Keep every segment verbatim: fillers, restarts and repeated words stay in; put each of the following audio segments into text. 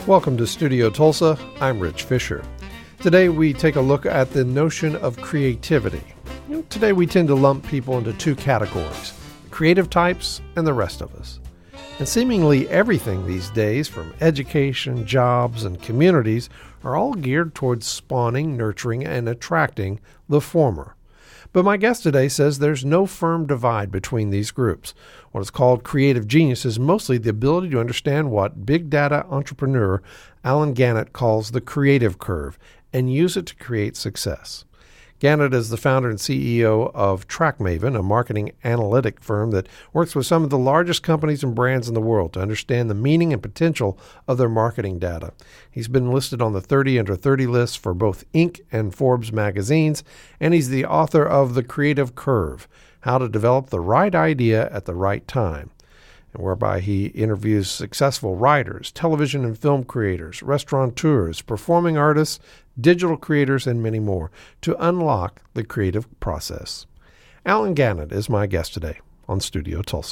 Welcome to Studio Tulsa. I'm Rich Fisher. Today we take a look at the notion of creativity. You know, today we tend to lump people into two categories, the creative types and the rest of us. And seemingly everything these days, from education, jobs, and communities, are all geared towards spawning, nurturing, and attracting the former. But my guest today says there's no firm divide between these groups. What is called creative genius is mostly the ability to understand what big data entrepreneur Alan Gannett calls the creative curve and use it to create success. Gannett is the founder and C E O of TrackMaven, a marketing analytic firm that works with some of the largest companies and brands in the world to understand the meaning and potential of their marketing data. He's been listed on the thirty under thirty list for both Inc and Forbes magazines, and he's the author of The Creative Curve, How to Develop the Right Idea at the Right Time, and whereby he interviews successful writers, television and film creators, restaurateurs, performing artists, digital creators, and many more to unlock the creative process. Alan Gannett is my guest today on Studio Tulsa.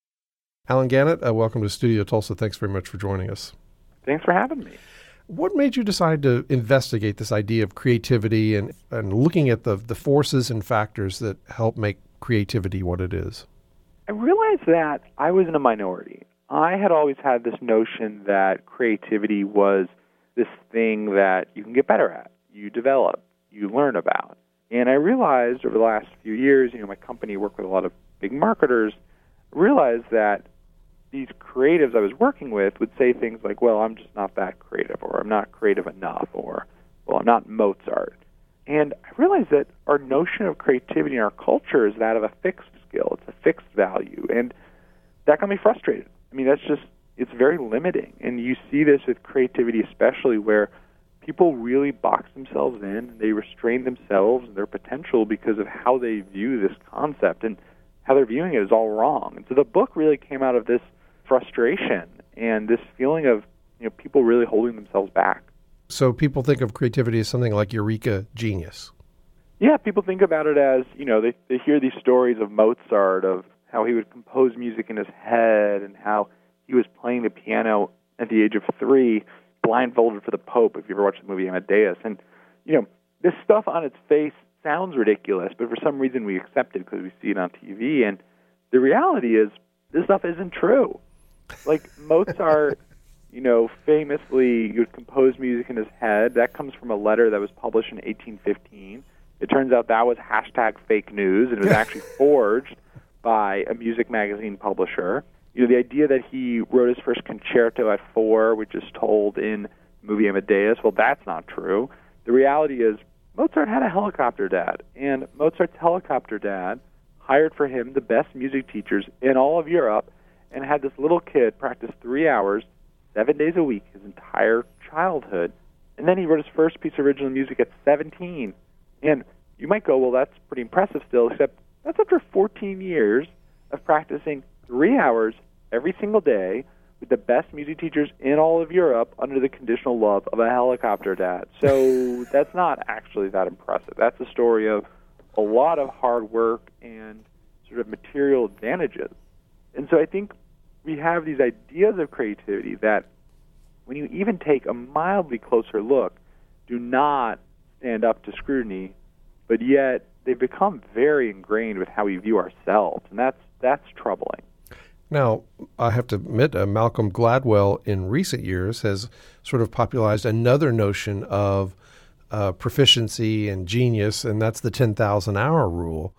Alan Gannett, uh, welcome to Studio Tulsa. Thanks very much for joining us. Thanks for having me. What made you decide to investigate this idea of creativity and, and looking at the, the forces and factors that help make creativity what it is? I realized that I was in a minority. I had always had this notion that creativity was this thing that you can get better at, you develop, you learn about. And I realized over the last few years, you know, my company worked with a lot of big marketers, I realized that these creatives I was working with would say things like, well, I'm just not that creative, or I'm not creative enough, or, well, I'm not Mozart. And I realized that our notion of creativity in our culture is that of a fixed skill. It's a fixed value. And that got me frustrated. I mean, that's just, it's very limiting. And you see this with creativity especially, where people really box themselves in, they restrain themselves and their potential because of how they view this concept, and how they're viewing it is all wrong. And so the book really came out of this frustration and this feeling of, you know, people really holding themselves back. So people think of creativity as something like eureka genius. Yeah, people think about it as, you know, they, they hear these stories of Mozart, of how he would compose music in his head and how he was playing the piano at the age of three, blindfolded for the Pope, if you ever watched the movie Amadeus. And, you know, this stuff on its face sounds ridiculous, but for some reason we accept it because we see it on T V. And the reality is, this stuff isn't true. Like, Mozart, you know, famously would compose music in his head. That comes from a letter that was published in eighteen fifteen. It turns out that was hashtag fake news, and it was actually forged by a music magazine publisher. You know, the idea that he wrote his first concerto at four, which is told in the movie Amadeus, well, that's not true. The reality is Mozart had a helicopter dad, and Mozart's helicopter dad hired for him the best music teachers in all of Europe and had this little kid practice three hours, seven days a week, his entire childhood. And then he wrote his first piece of original music at seventeen. And you might go, well, that's pretty impressive still, except that's after fourteen years of practicing three hours every single day with the best music teachers in all of Europe under the conditional love of a helicopter dad. So that's not actually that impressive. That's a story of a lot of hard work and sort of material advantages. And so I think we have these ideas of creativity that, when you even take a mildly closer look, do not stand up to scrutiny, but yet they've become very ingrained with how we view ourselves, and that's that's troubling. Now, I have to admit, uh, Malcolm Gladwell in recent years has sort of popularized another notion of uh, proficiency and genius, and that's the ten thousand hour rule.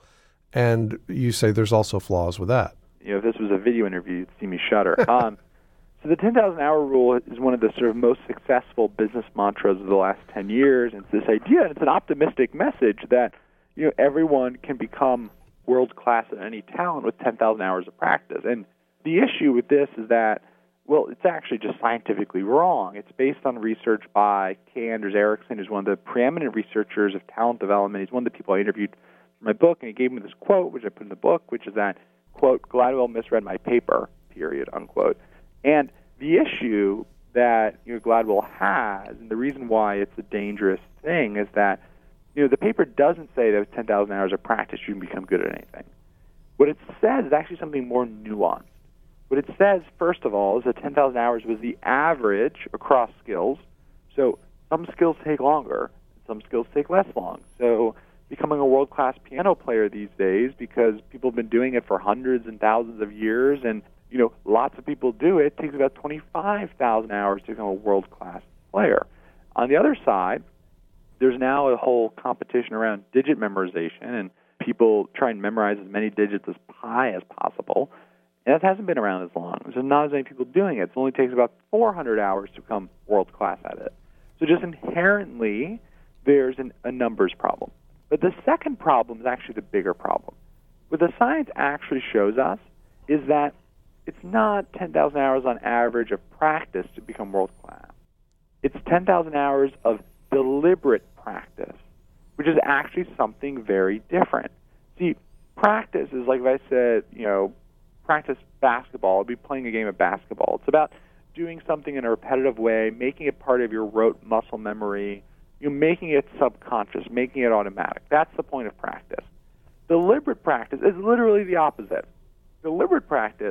And you say there's also flaws with that. You know, if this was a video interview, you'd see me shudder. um, so the ten thousand hour rule is one of the sort of most successful business mantras of the last ten years. And it's this idea, and it's an optimistic message that, you know, everyone can become world-class at any talent with ten thousand hours of practice. And the issue with this is that, well, it's actually just scientifically wrong. It's based on research by K. Anders Ericsson, who's one of the preeminent researchers of talent development. He's one of the people I interviewed for my book, and he gave me this quote, which I put in the book, which is that, quote, Gladwell misread my paper, period, unquote. And the issue that, you know, Gladwell has, and the reason why it's a dangerous thing, is that, you know, the paper doesn't say that with ten thousand hours of practice you can become good at anything. What it says is actually something more nuanced. What it says, first of all, is that ten thousand hours was the average across skills. So some skills take longer, some skills take less long. So becoming a world-class piano player these days, because people have been doing it for hundreds and thousands of years, and you know, lots of people do it, takes about twenty-five thousand hours to become a world-class player. On the other side, there's now a whole competition around digit memorization, and people try and memorize as many digits as pi as possible. And that hasn't been around as long. There's not as many people doing it. It only takes about four hundred hours to become world-class at it. So just inherently, there's an, a numbers problem. But the second problem is actually the bigger problem. What the science actually shows us is that it's not ten thousand hours on average of practice to become world-class. It's ten thousand hours of deliberate practice, which is actually something very different. See, practice is like if I said, you know, practice basketball, I'd be playing a game of basketball. It's about doing something in a repetitive way, making it part of your rote muscle memory, you know, making it subconscious, making it automatic. That's the point of practice. Deliberate practice is literally the opposite. Deliberate practice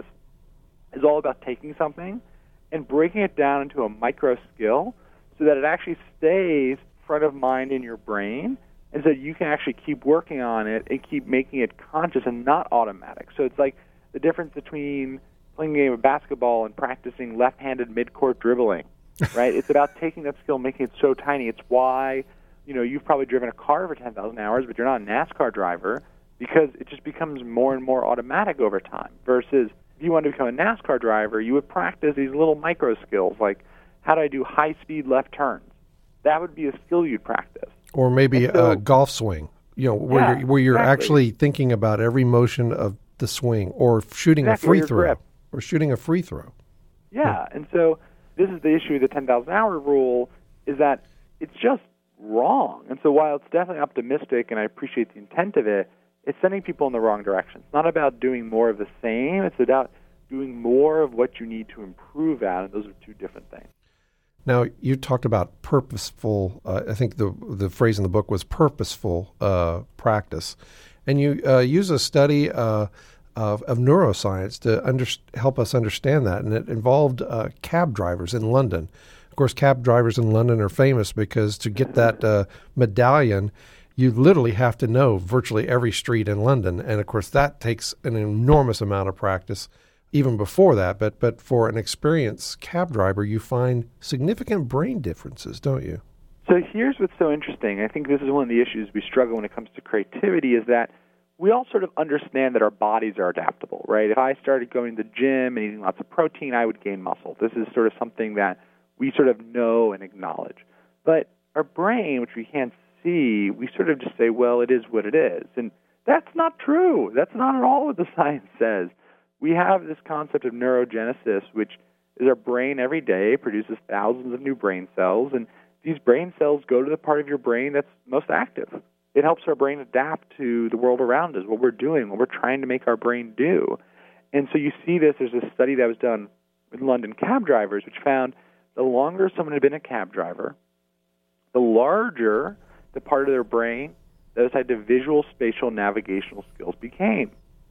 is all about taking something and breaking it down into a micro skill so that it actually stays front of mind in your brain, and so you can actually keep working on it and keep making it conscious and not automatic. So it's like the difference between playing a game of basketball and practicing left-handed mid-court dribbling, right? It's about taking that skill, making it so tiny. It's why, you know, you've probably driven a car for ten thousand hours, but you're not a NASCAR driver, because it just becomes more and more automatic over time. Versus if you want to become a NASCAR driver, you would practice these little micro skills, like how do I do high-speed left turns? That would be a skill you'd practice. Or maybe so, a golf swing, you know, where yeah, you're, where you're exactly. actually thinking about every motion of the swing, or shooting exactly, a free your throw, grip. or shooting a free throw. Yeah, and so this is the issue with the ten thousand hour rule, is that it's just wrong. And so while it's definitely optimistic, and I appreciate the intent of it, it's sending people in the wrong direction. It's not about doing more of the same. It's about doing more of what you need to improve at, and those are two different things. Now, you talked about purposeful, uh, I think the the phrase in the book was purposeful uh, practice. And you uh, use a study uh, of, of neuroscience to under, help us understand that. And it involved uh, cab drivers in London. Of course, cab drivers in London are famous because to get that uh, medallion, you literally have to know virtually every street in London. And, of course, that takes an enormous amount of practice even before that. But, but for an experienced cab driver, you find significant brain differences, don't you? So here's what's so interesting. I think this is one of the issues we struggle when it comes to creativity, is that we all sort of understand that our bodies are adaptable, right? If I started going to the gym and eating lots of protein, I would gain muscle. This is sort of something that we sort of know and acknowledge. But our brain, which we can't see, we sort of just say, well, it is what it is. And that's not true. That's not at all what the science says. We have this concept of neurogenesis, which is our brain every day produces thousands of new brain cells, and these brain cells go to the part of your brain that's most active. It helps our brain adapt to the world around us, what we're doing, what we're trying to make our brain do. And so you see this, there's a study that was done with London cab drivers, which found the longer someone had been a cab driver, the larger the part of their brain that was tied to visual, spatial, navigational skills became.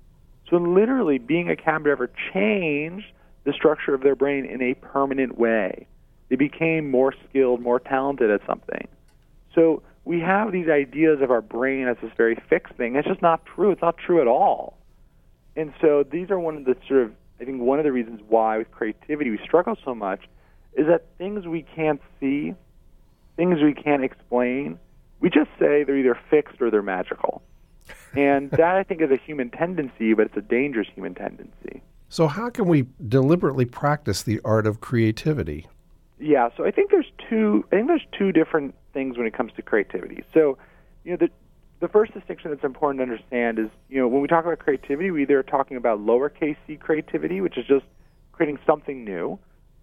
So literally, being a cab driver changed the structure of their brain in a permanent way. They became more skilled, more talented at something. So we have these ideas of our brain as this very fixed thing. It's just not true. It's not true at all. And so these are one of the sort of, I think one of the reasons why with creativity we struggle so much is that things we can't see, things we can't explain, we just say they're either fixed or they're magical. And that, I think, is a human tendency, but it's a dangerous human tendency. So how can we deliberately practice the art of creativity? Yeah, so I think there's two. I think there's two different things when it comes to creativity. So, you know, the the first distinction that's important to understand is, you know, when we talk about creativity, we either are talking about lowercase c creativity, which is just creating something new,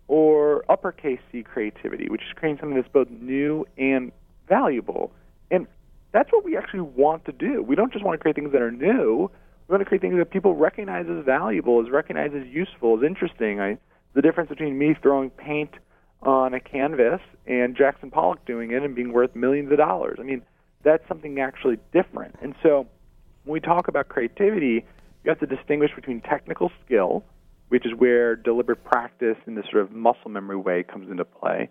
or uppercase c creativity, which is creating something that's both new and valuable. And that's what we actually want to do. We don't just want to create things that are new. We want to create things that people recognize as valuable, as recognize as useful, as interesting. I, the difference between me throwing paint on a canvas and Jackson Pollock doing it and being worth millions of dollars. I mean, that's something actually different. And so when we talk about creativity, you have to distinguish between technical skill, which is where deliberate practice in this sort of muscle memory way comes into play,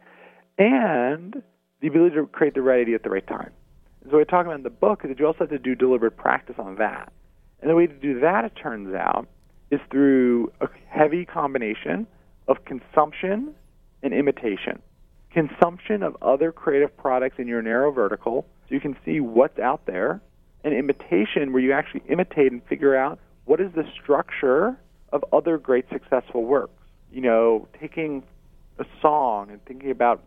and the ability to create the right idea at the right time. And so what I talk about in the book is that you also have to do deliberate practice on that. And the way to do that, it turns out, is through a heavy combination of consumption and imitation. Consumption of other creative products in your narrow vertical, so you can see what's out there, and imitation, where you actually imitate and figure out what is the structure of other great successful works. You know, taking a song and thinking about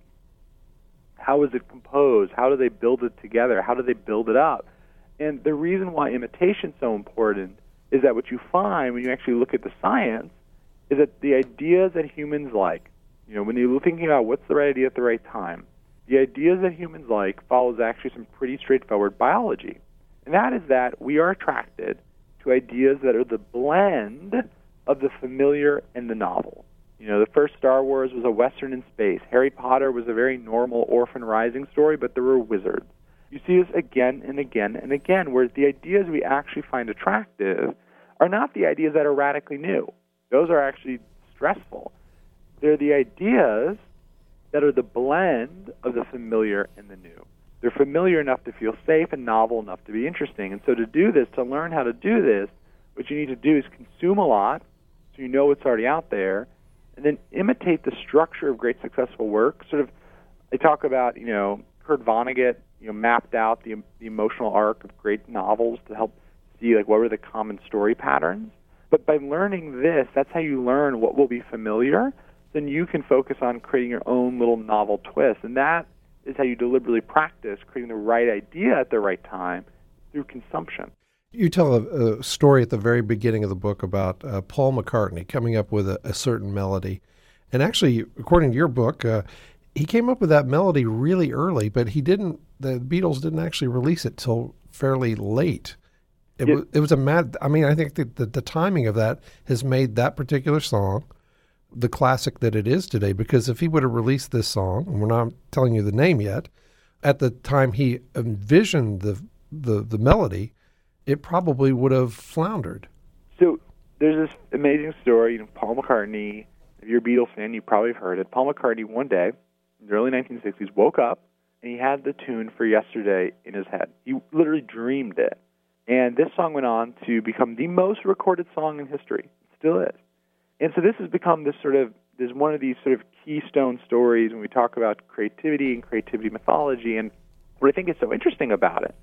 how is it composed, how do they build it together, how do they build it up. And the reason why imitation is so important is that what you find when you actually look at the science is that the ideas that humans like, you know, when you're thinking about what's the right idea at the right time, the ideas that humans like follows actually some pretty straightforward biology. And that is that we are attracted to ideas that are the blend of the familiar and the novel. You know, the first Star Wars was a Western in space. Harry Potter was a very normal orphan rising story, but there were wizards. You see this again and again and again, where the ideas we actually find attractive are not the ideas that are radically new. Those are actually stressful. They're the ideas that are the blend of the familiar and the new. They're familiar enough to feel safe and novel enough to be interesting. And so to do this, to learn how to do this, what you need to do is consume a lot so you know what's already out there, and then imitate the structure of great successful work. Sort of, I talk about, you know, Kurt Vonnegut, you know, mapped out the, the emotional arc of great novels to help see, like, what were the common story patterns. But by learning this, that's how you learn what will be familiar. Then you can focus on creating your own little novel twist. And that is how you deliberately practice creating the right idea at the right time through consumption. You tell a, a story at the very beginning of the book about uh, Paul McCartney coming up with a, a certain melody. And actually, according to your book, uh, he came up with that melody really early, but he didn't, the Beatles didn't actually release it till fairly late. It, yeah. was, it was a mad, I mean, I think that the, the timing of that has made that particular song the classic that it is today, because if he would have released this song, and we're not telling you the name yet, at the time he envisioned the the, the melody, it probably would have floundered. So there's this amazing story. You know, Paul McCartney, if you're a Beatles fan, you probably have heard it. Paul McCartney one day in the early nineteen sixties woke up and he had the tune for Yesterday in his head. He literally dreamed it. And this song went on to become the most recorded song in history. It still is. And so this has become this sort of, this one of these sort of keystone stories when we talk about creativity and creativity mythology. And what I think is so interesting about it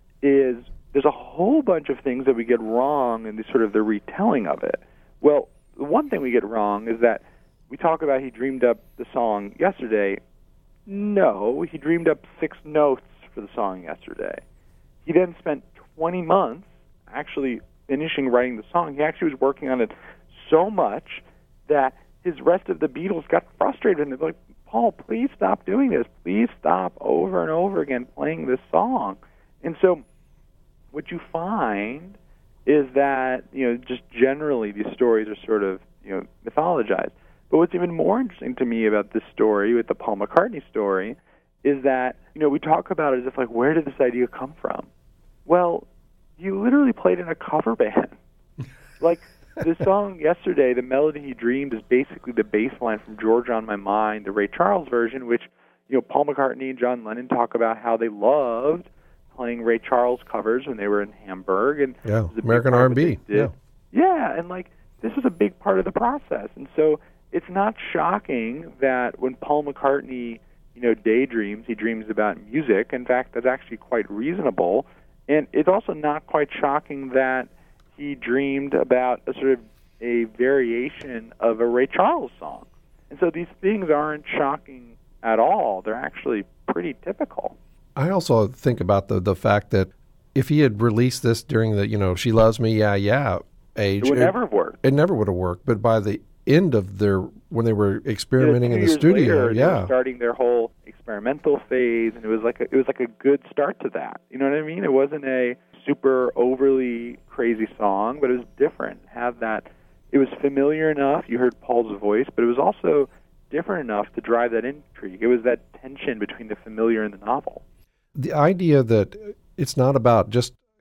is there's a whole bunch of things that we get wrong in the sort of the retelling of it. Well, the one thing we get wrong is that we talk about he dreamed up the song Yesterday. No, he dreamed up six notes for the song Yesterday. He then spent twenty months actually finishing writing the song. He actually was working on it so much that his rest of the Beatles got frustrated and they're like, Paul, please stop doing this. Please stop over and over again playing this song. And so what you find is that, you know, just generally these stories are sort of, you know, mythologized. But what's even more interesting to me about this story, with the Paul McCartney story, is that, you know, we talk about it as if, like, where did this idea come from? Well, you literally played in a cover band. Like, the song Yesterday, the melody he dreamed, is basically the bass line from Georgia on My Mind, the Ray Charles version, which, you know, Paul McCartney and John Lennon talk about how they loved playing Ray Charles covers when they were in Hamburg. And yeah, American R and B. Yeah. Yeah, and, like, this is a big part of the process. And so it's not shocking that when Paul McCartney, you know, daydreams, he dreams about music. In fact, that's actually quite reasonable. And it's also not quite shocking that he dreamed about a sort of a variation of a Ray Charles song. And so these things aren't shocking at all. They're actually pretty typical. I also think about the the fact that if he had released this during the, you know, She Loves Me, Yeah, Yeah age, it would it, never have worked. It never would have worked. But by the end of their, when they were experimenting yeah, in the studio, later, yeah, they were starting their whole experimental phase, and it was like a, it was like a good start to that. You know what I mean? It wasn't a super overly crazy song, but it was different. Have that, it was familiar enough. You heard Paul's voice, but it was also different enough to drive that intrigue. It was that tension between the familiar and the novel. The idea that it's not about just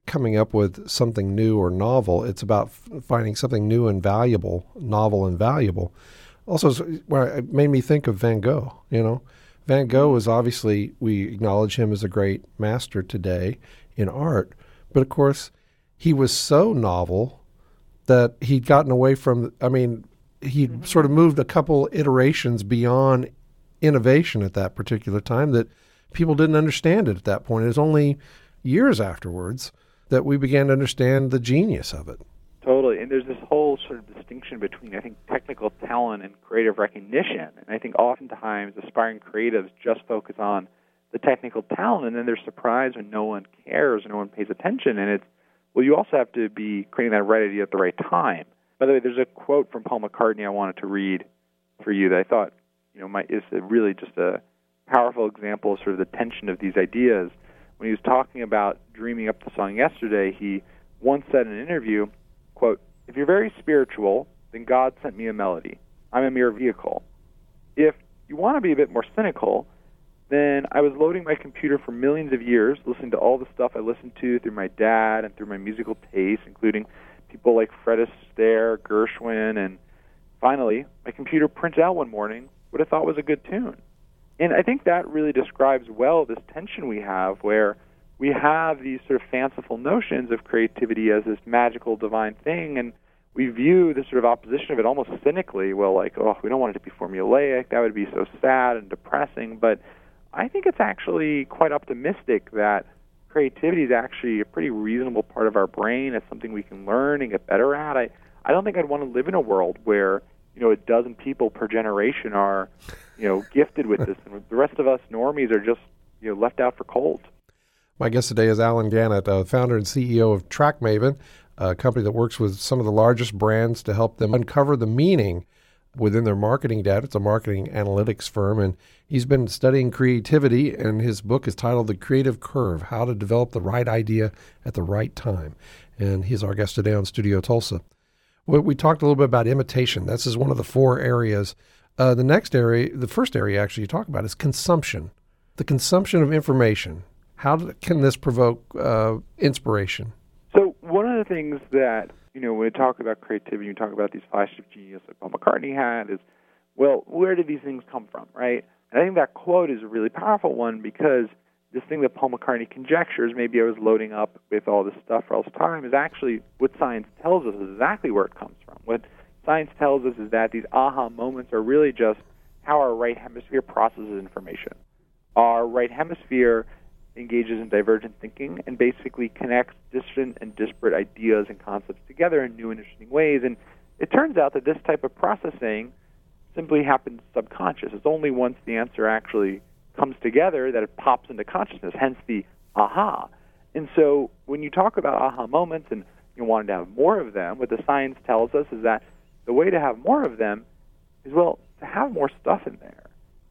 coming up with something new or novel. It's about f- finding something new and valuable, novel and valuable. Also, well, it made me think of Van Gogh, you know. Van Gogh is obviously, we acknowledge him as a great master today in art, but of course, he was so novel that he'd gotten away from, I mean, he'd mm-hmm. sort of moved a couple iterations beyond innovation at that particular time that people didn't understand it at that point. It was only years afterwards that we began to understand the genius of it. Totally. And there's this whole sort of distinction between, I think, technical talent and creative recognition. And I think oftentimes aspiring creatives just focus on the technical talent, and then they're surprised when no one cares, no one pays attention. And it's, well, you also have to be creating that right idea at the right time. By the way, there's a quote from Paul McCartney I wanted to read for you that I thought, you know, might, is really just a powerful example of sort of the tension of these ideas. When he was talking about dreaming up the song Yesterday, he once said in an interview, quote, "If you're very spiritual, then God sent me a melody. I'm a mere vehicle. If you want to be a bit more cynical, then I was loading my computer for millions of years, listening to all the stuff I listened to through my dad and through my musical taste, including people like Fred Astaire, Gershwin, and finally, my computer printed out one morning what I thought was a good tune." And I think that really describes well this tension we have where we have these sort of fanciful notions of creativity as this magical, divine thing, and we view this sort of opposition of it almost cynically. Well, like, oh, we don't want it to be formulaic. That would be so sad and depressing. But I think it's actually quite optimistic that creativity is actually a pretty reasonable part of our brain. It's something we can learn and get better at. I, I don't think I'd want to live in a world where, you know, a dozen people per generation are, you know, gifted with this, and the rest of us normies are just, you know, left out for cold. My guest today is Allen Gannett, uh, founder and C E O of TrackMaven, a company that works with some of the largest brands to help them uncover the meaning within their marketing data. It's a marketing analytics firm, and he's been studying creativity, and his book is titled The Creative Curve, How to Develop the Right Idea at the Right Time. And he's our guest today on Studio Tulsa. We, we talked a little bit about imitation. This is one of the four areas. Uh, the next area, the first area actually you talk about is consumption, the consumption of information. How do, can this provoke uh, inspiration? So one of the things that, you know, when we talk about creativity, we talk about these flashes of genius that Paul McCartney had is, well, where did these things come from, right? And I think that quote is a really powerful one because this thing that Paul McCartney conjectures, maybe I was loading up with all this stuff for all this time, is actually what science tells us is exactly where it comes from. What science tells us is that these aha moments are really just how our right hemisphere processes information. Our right hemisphere engages in divergent thinking and basically connects distant and disparate ideas and concepts together in new and interesting ways. And it turns out that this type of processing simply happens subconscious. It's only once the answer actually comes together that it pops into consciousness, hence the aha. And so when you talk about aha moments and you want to have more of them, what the science tells us is that the way to have more of them is, well, to have more stuff in there,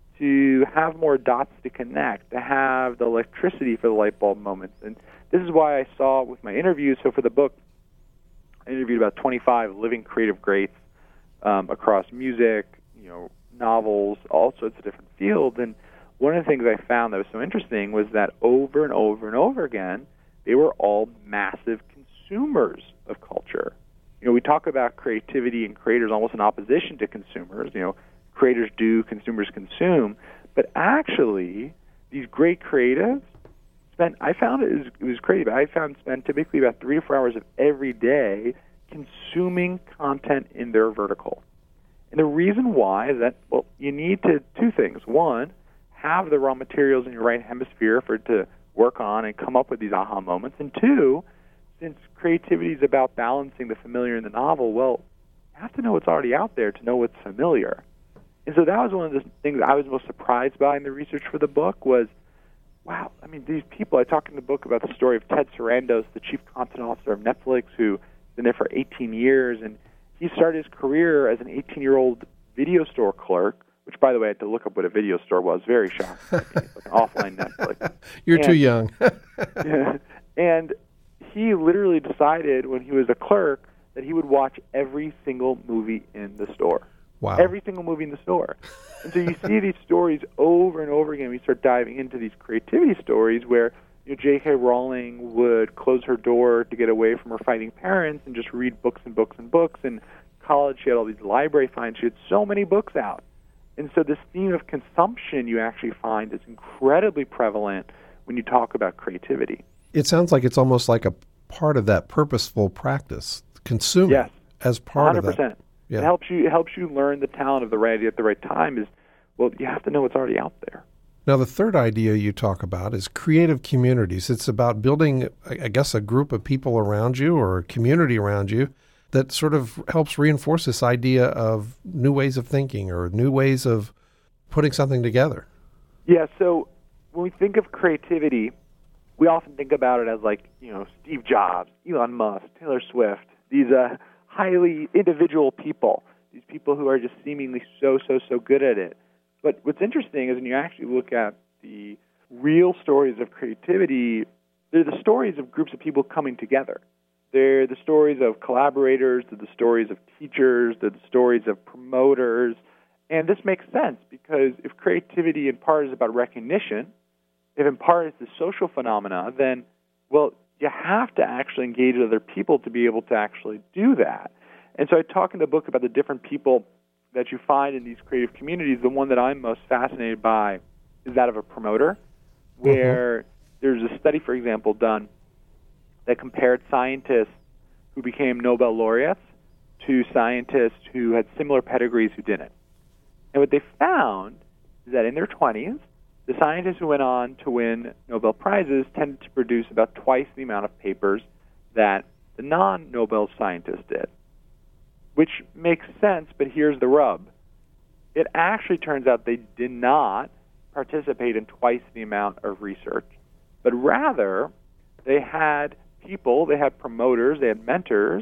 to have more dots to connect, to have the electricity for the light bulb moments. And this is why I saw with my interviews, so for the book, I interviewed about twenty-five living creative greats um, across music, you know, novels, all sorts of different fields. And one of the things I found that was so interesting was that over and over and over again, they were all massive consumers of culture. You know, we talk about creativity and creators almost in opposition to consumers. You know, creators do, consumers consume. But actually, these great creatives spent, I found it was, it was crazy, but I found spend typically about three to four hours of every day consuming content in their vertical. And the reason why is that, well, you need to, two things. One, have the raw materials in your right hemisphere for it to work on and come up with these aha moments. And two, since creativity is about balancing the familiar and the novel, well, you have to know what's already out there to know what's familiar. And so that was one of the things I was most surprised by in the research for the book was, wow, I mean, these people, I talk in the book about the story of Ted Sarandos, the chief content officer of Netflix, who's been there for eighteen years, and he started his career as an eighteen-year-old video store clerk, which, by the way, I had to look up what a video store was. Very shocking. It's like an offline Netflix. You're and, too young. yeah, and he literally decided when he was a clerk that he would watch every single movie in the store. Wow. Every single movie in the store. And so you see these stories over and over again. We start diving into these creativity stories where you know, J K. Rowling would close her door to get away from her fighting parents and just read books and books and books. In college, she had all these library finds. She had so many books out. And so this theme of consumption you actually find is incredibly prevalent when you talk about creativity. It sounds like it's almost like a part of that purposeful practice, consuming yes, as part one hundred percent. of that. Yeah. It helps you, it helps you learn the talent of the right idea at the right time is, well, you have to know what's already out there. Now, the third idea you talk about is creative communities. It's about building, I guess, a group of people around you or a community around you that sort of helps reinforce this idea of new ways of thinking or new ways of putting something together. Yeah, so when we think of creativity, we often think about it as like, you know, Steve Jobs, Elon Musk, Taylor Swift, these uh, highly individual people, these people who are just seemingly so, so, so good at it. But what's interesting is when you actually look at the real stories of creativity, they're the stories of groups of people coming together. They're the stories of collaborators, they're the stories of teachers, they're the stories of promoters. And this makes sense because if creativity in part is about recognition, if in part it's a social phenomena, then, well, you have to actually engage with other people to be able to actually do that. And so I talk in the book about the different people that you find in these creative communities. The one that I'm most fascinated by is that of a promoter, where mm-hmm. there's a study, for example, done that compared scientists who became Nobel laureates to scientists who had similar pedigrees who didn't. And what they found is that in their twenties, the scientists who went on to win Nobel Prizes tended to produce about twice the amount of papers that the non-Nobel scientists did. Which makes sense, but here's the rub. It actually turns out they did not participate in twice the amount of research, but rather they had people, they had promoters, they had mentors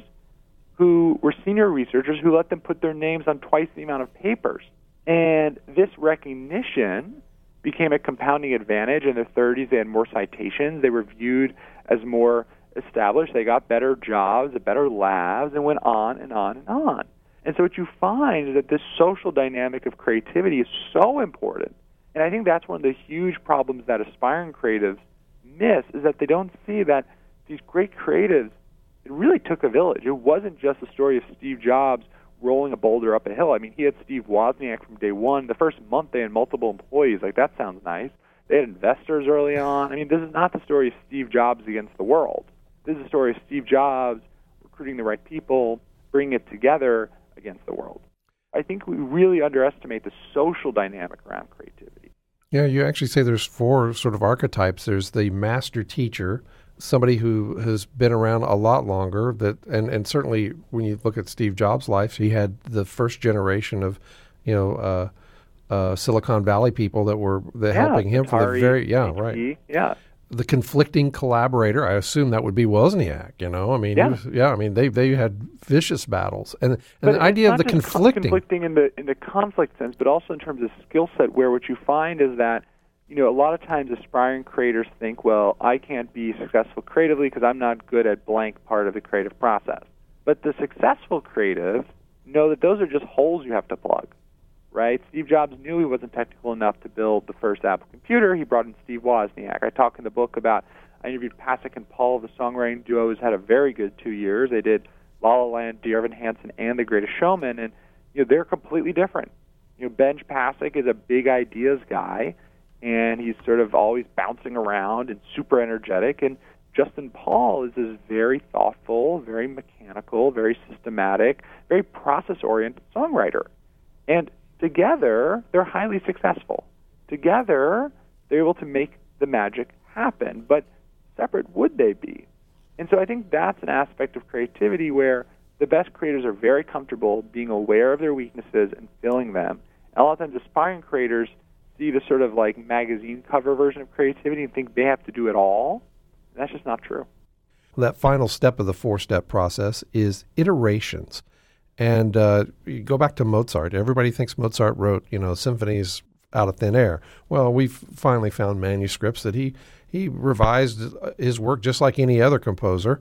who were senior researchers who let them put their names on twice the amount of papers. And this recognition became a compounding advantage. In their thirties, they had more citations. They were viewed as more established. They got better jobs, better labs, and went on and on and on. And so what you find is that this social dynamic of creativity is so important. And I think that's one of the huge problems that aspiring creatives miss, is that they don't see that these great creatives, it really took a village. It wasn't just the story of Steve Jobs rolling a boulder up a hill. I mean, he had Steve Wozniak from day one. The first month they had multiple employees. Like, that sounds nice. They had investors early on. I mean, this is not the story of Steve Jobs against the world. This is a story of Steve Jobs recruiting the right people, bringing it together against the world. I think we really underestimate the social dynamic around creativity. Yeah, you actually say there's four sort of archetypes. There's the master teacher, somebody who has been around a lot longer, that, and, and certainly when you look at Steve Jobs' life, he had the first generation of, you know, uh, uh, Silicon Valley people that were the, yeah, helping him Atari, for the very, yeah, H P, right. Yeah. The conflicting collaborator, I assume that would be Wozniak, you know? I mean, yeah, was, yeah I mean, they they had vicious battles. And, and but the idea of the just conflicting. conflicting in the, in the conflict sense, but also in terms of skill set, where what you find is that, you know, a lot of times aspiring creators think, well, I can't be successful creatively because I'm not good at blank part of the creative process. But the successful creatives know that those are just holes you have to plug. Right? Steve Jobs knew he wasn't technical enough to build the first Apple computer. He brought in Steve Wozniak. I talk in the book about, I interviewed Pasek and Paul, the songwriting duo, who's had a very good two years. They did La La Land, Dear Evan Hansen, and The Greatest Showman, and you know they're completely different. You know, Benj Pasek is a big ideas guy, and he's sort of always bouncing around and super energetic, and Justin Paul is this very thoughtful, very mechanical, very systematic, very process-oriented songwriter. And together, they're highly successful. Together, they're able to make the magic happen. But separate would they be? And so I think that's an aspect of creativity where the best creators are very comfortable being aware of their weaknesses and filling them. And a lot of times aspiring creators see the sort of like magazine cover version of creativity and think they have to do it all. And that's just not true. That final step of the four-step process is iterations. And uh, you go back to Mozart. Everybody thinks Mozart wrote, you know, symphonies out of thin air. Well, we've finally found manuscripts that he, he revised his work just like any other composer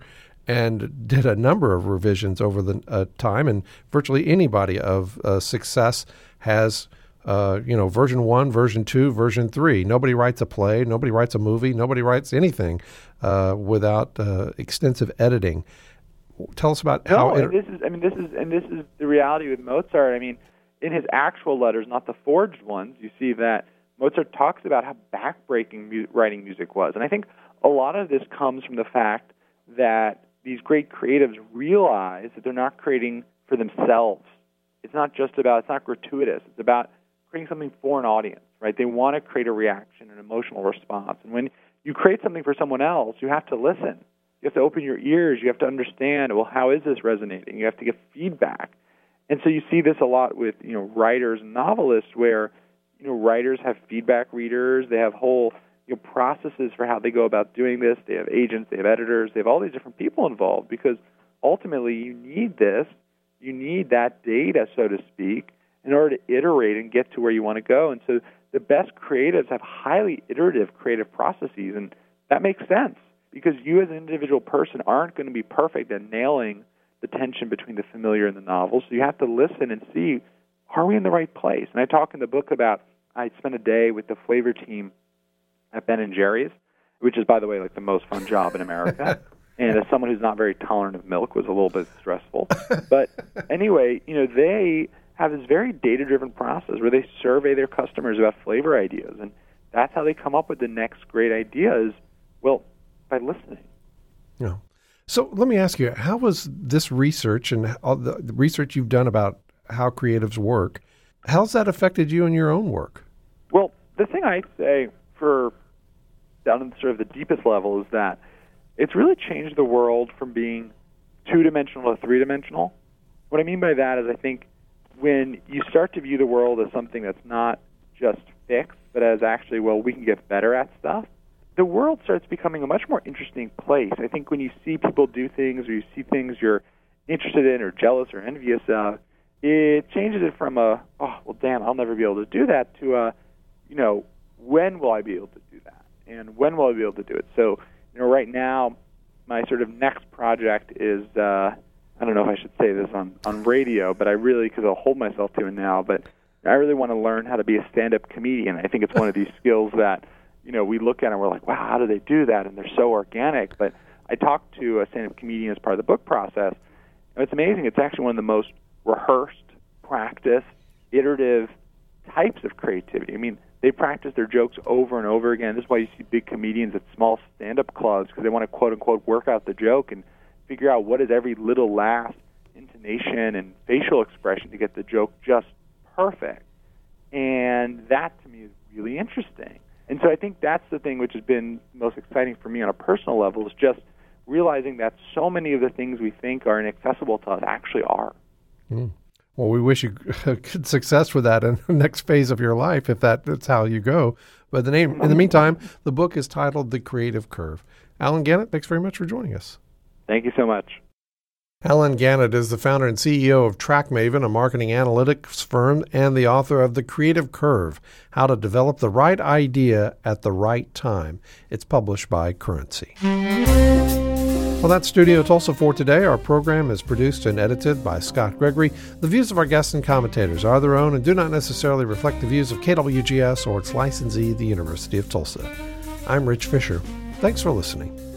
and did a number of revisions over the uh, time. And virtually anybody of uh, success has uh, you know, version one, version two, version three. Nobody writes a play. Nobody writes a movie. Nobody writes anything uh, without uh, extensive editing. Tell us about no, how. And this is, I mean, this is, and this is the reality with Mozart. I mean, in his actual letters, not the forged ones, you see that Mozart talks about how backbreaking mu- writing music was. And I think a lot of this comes from the fact that these great creatives realize that they're not creating for themselves. It's not just about, it's not gratuitous. It's about creating something for an audience, right? They want to create a reaction, an emotional response. And when you create something for someone else, you have to listen. You have to open your ears. You have to understand, well, how is this resonating? You have to get feedback. And so you see this a lot with, you know, writers and novelists where, you know, writers have feedback readers. They have whole, you know, processes for how they go about doing this. They have agents. They have editors. They have all these different people involved because ultimately you need this. You need that data, so to speak, in order to iterate and get to where you want to go. And so the best creatives have highly iterative creative processes, and that makes sense because you as an individual person aren't going to be perfect at nailing the tension between the familiar and the novel. So you have to listen and see, are we in the right place? And I talk in the book about, I spent a day with the flavor team at Ben and Jerry's, which is, by the way, like the most fun job in America. And as someone who's not very tolerant of milk, was a little bit stressful. But anyway, you know, they have this very data-driven process where they survey their customers about flavor ideas. And that's how they come up with the next great ideas, well, by listening. Yeah. So let me ask you, how was this research and all the, the research you've done about how creatives work, how's that affected you in your own work? Well, the thing I say for down in sort of the deepest level is that it's really changed the world from being two-dimensional to three-dimensional. What I mean by that is I think when you start to view the world as something that's not just fixed, but as actually, well, we can get better at stuff, the world starts becoming a much more interesting place. I think when you see people do things or you see things you're interested in or jealous or envious of, it changes it from a, oh, well, damn, I'll never be able to do that, to a, you know, when will I be able to do that? And when will I be able to do it? So, you know, right now, my sort of next project is, uh, I don't know if I should say this on, on radio, but I really, because I'll hold myself to it now, but I really want to learn how to be a stand-up comedian. I think it's one of these skills that, you know, we look at and we're like, wow, how do they do that? And they're so organic. But I talked to a stand-up comedian as part of the book process, and it's amazing. It's actually one of the most rehearsed, practiced, iterative types of creativity. I mean, they practice their jokes over and over again. This is why you see big comedians at small stand-up clubs, because they want to, quote-unquote, work out the joke and figure out what is every little last intonation and facial expression to get the joke just perfect. And that, to me, is really interesting. And so I think that's the thing which has been most exciting for me on a personal level, is just realizing that so many of the things we think are inaccessible to us actually are. Mm. Well, we wish you good success with that in the next phase of your life, if that, that's how you go. But the name, in the meantime, the book is titled The Creative Curve. Alan Gannett, thanks very much for joining us. Thank you so much. Alan Gannett is the founder and C E O of TrackMaven, a marketing analytics firm, and the author of The Creative Curve, How to Develop the Right Idea at the Right Time. It's published by Currency. Well, that's Studio Tulsa for today. Our program is produced and edited by Scott Gregory. The views of our guests and commentators are their own and do not necessarily reflect the views of K W G S or its licensee, the University of Tulsa. I'm Rich Fisher. Thanks for listening.